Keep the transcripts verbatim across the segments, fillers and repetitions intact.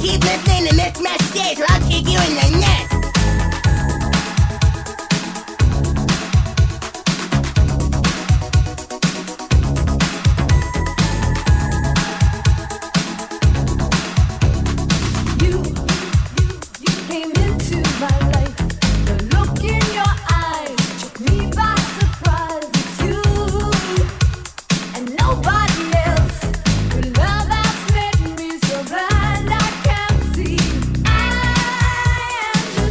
keep listening to this message or I'll kick you in the nuts. Nobody else, with love that's made me so blind I can't see. I am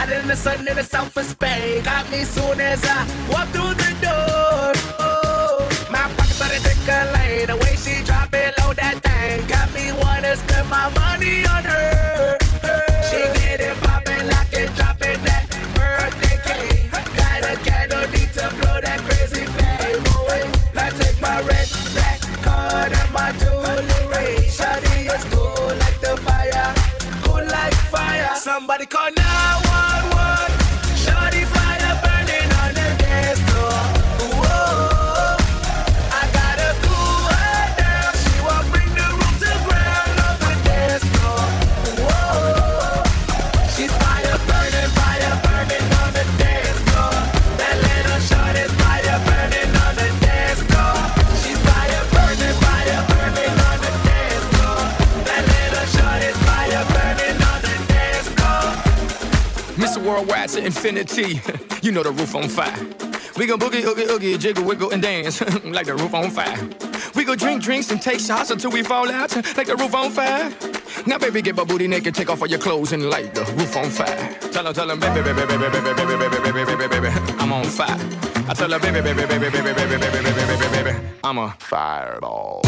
in the sun in the south of Spain. Got me soon as I walk through the door. Oh, my pocket started tickling. The way she drop it low, that thing got me wanna spend my money on her. She get it poppin', lock it, drop it, that birthday cake. Got a candle, need to blow that crazy flame away. I take my red, black card and my jewelry. Shawty is cool like the fire, cool like fire. Somebody call nine one one. Shawty fire burning on the dance floor. Whoa, I gotta cool her down. She won't bring the room to ground on the dance floor. Whoa, she's fire burning, fire burning on the dance floor. That little shorty's fire burning on the dance floor. She's fire burning, fire burning on the dance floor. That little shorty's fire burning on the dance floor. Mister Worldwide to infinity, you know the roof on fire. We gon' boogie, oogie, oogie, jiggle, wiggle, and dance like the roof on fire. We go drink drinks and take shots until we fall out like the roof on fire. Now, baby, get my booty naked, take off all your clothes and light the roof on fire. Tell her, tell her, baby, baby, baby, baby, baby, baby, baby, baby, baby, baby, I'm on fire. I tell her, baby, baby, baby, baby, baby, baby, baby, baby, baby, baby, I'm a fireball.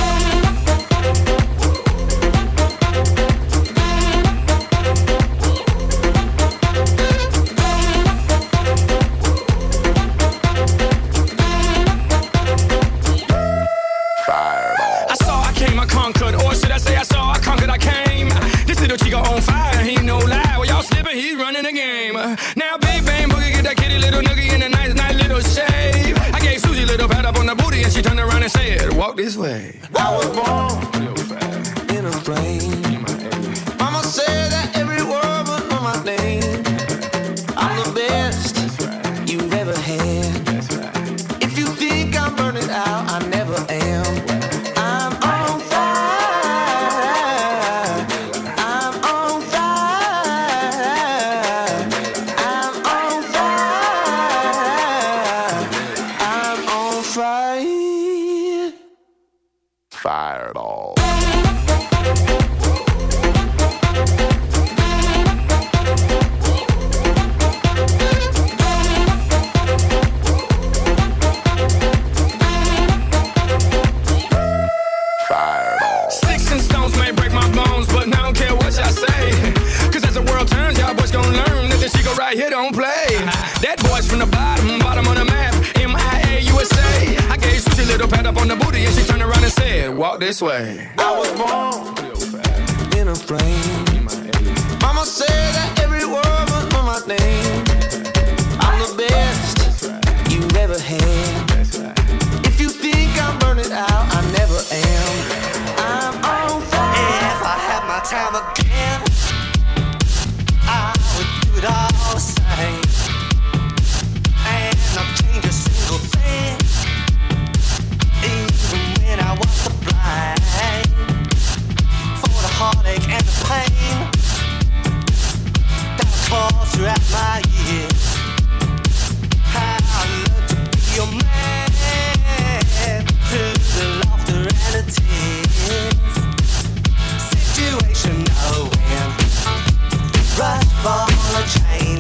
I saw, I came, I conquered, or should I say I saw, I conquered, I came. This little chico on fire, he no lie. Well, y'all slipping, he's running the game. Now, big bang boogie, get that kitty little noogie in a nice, nice little shave. I gave Susie a little pat up on the booty, and she turned around and said, walk this way. I was born in a plane. Mama said that every word was on my name. I'm the best you've ever had. If you think I'm burning out, I never am. I'm on fire. I'm on fire. I'm on fire. I'm on fire. Fireball. Sticks and stones may break my bones, but I don't care what y'all say. Cause as the world turns, y'all boys gon' learn that this chico right here don't play. That boy's from the bottom, bottom of the map, M I A U S A. I gave Susie a little pat up on the booty, and she turned around and said, walk this way. I was born in a plane. Mama said that every word was on my name. I'm the best you've ever had. If you think I'm burning out, I never am. I'm on fire. If I had my time again, I would do it all the same. And I'd change a single thing, even when I was blind. For the heartache and the pain that falls throughout my years. I learned to be your man through the laughter and the tears. Situation knowing, rush for a change.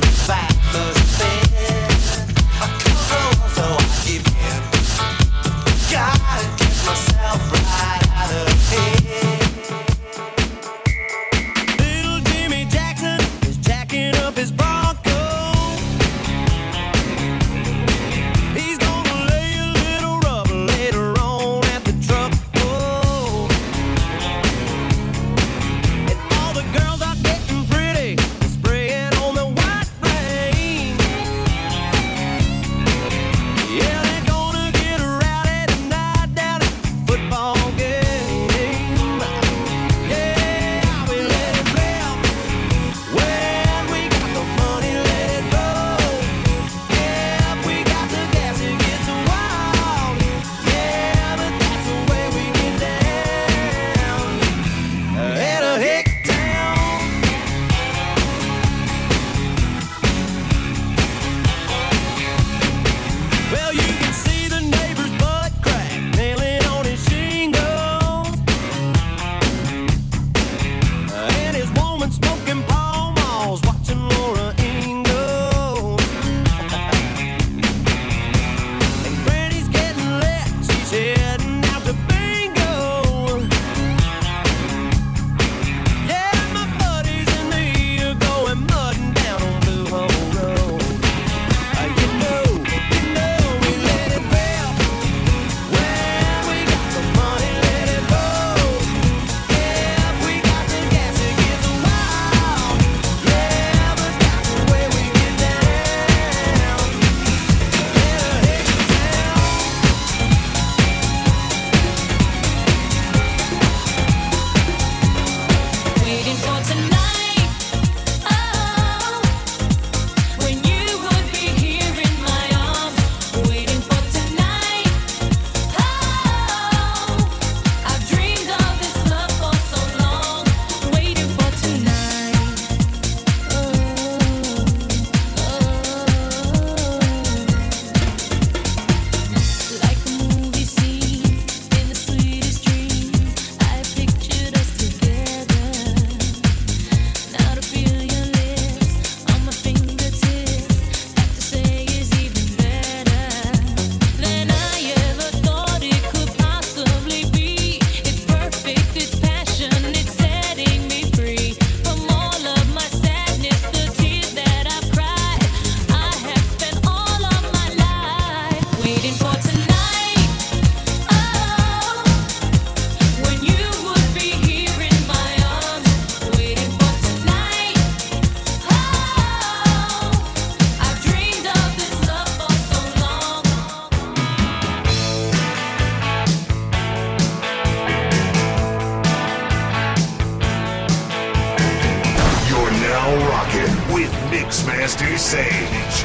Mixmaster Sage.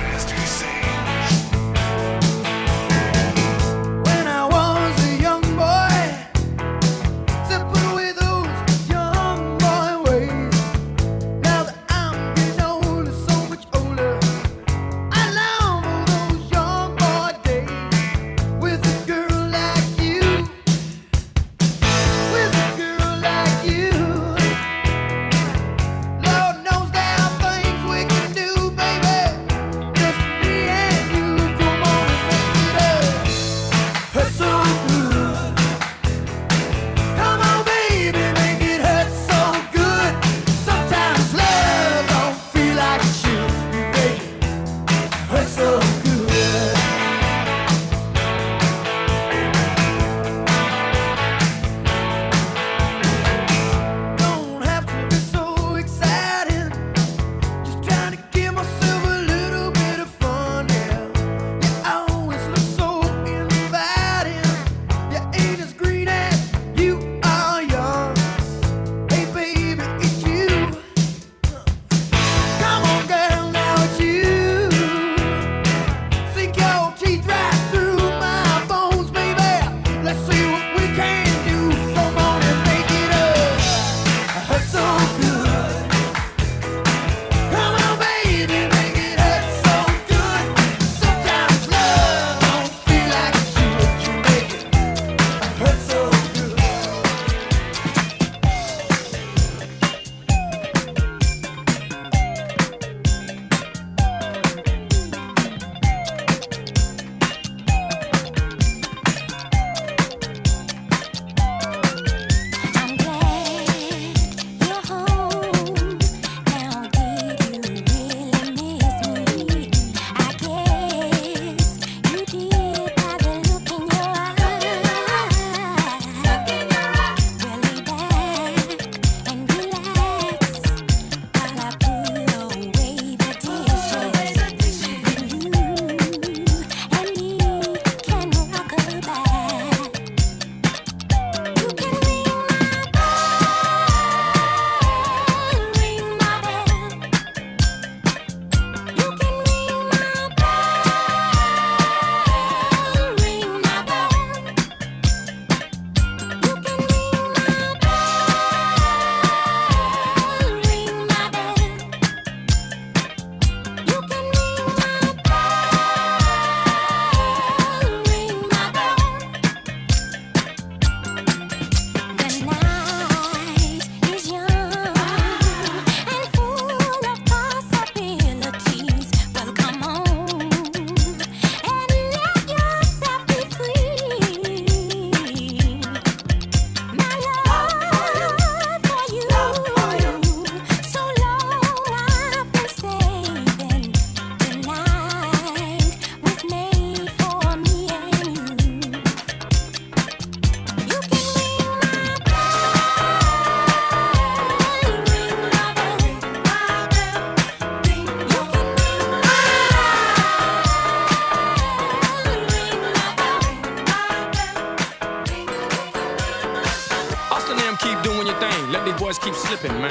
boys keep slipping, man.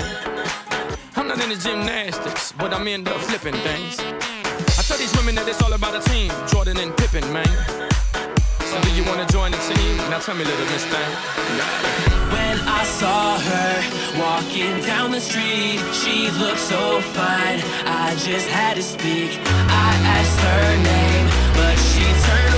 I'm not into gymnastics, but I'm into flipping things. I tell these women that it's all about a team, Jordan and Pippen, man. So do you want to join the team? Now tell me, little miss thing. When I saw her walking down the street, she looked so fine, I just had to speak. I asked her name, but she turned